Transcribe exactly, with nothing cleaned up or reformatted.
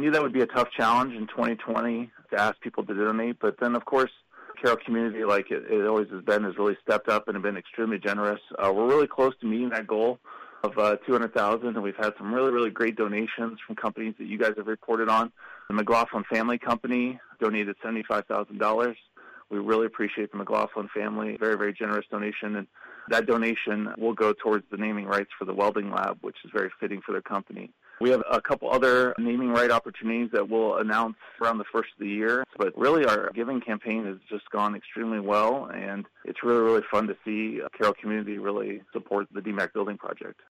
knew that would be a tough challenge in twenty twenty to ask people to donate, but then, of course, Carroll community, like it, it always has been, has really stepped up and have been extremely generous. Uh, we're really close to meeting that goal of uh, two hundred thousand dollars, and we've had some really, really great donations from companies that you guys have reported on. The McLaughlin Family Company donated seventy-five thousand dollars. We really appreciate the McLaughlin family, very, very generous donation, and that donation will go towards the naming rights for the welding lab, which is very fitting for their company. We have a couple other naming right opportunities that we'll announce around the first of the year, but really our giving campaign has just gone extremely well, and it's really, really fun to see Carroll community really support the D MAC building project.